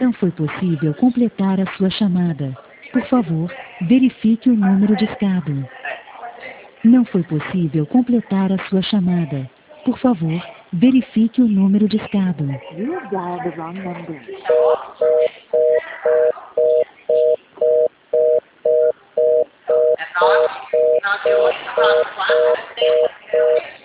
Não foi possível completar a sua chamada. Por favor, verifique o número discado. Não foi possível completar a sua chamada. Por favor, verifique o número discado. You have dialed the wrong number. É nós que hoje nós vamos lá.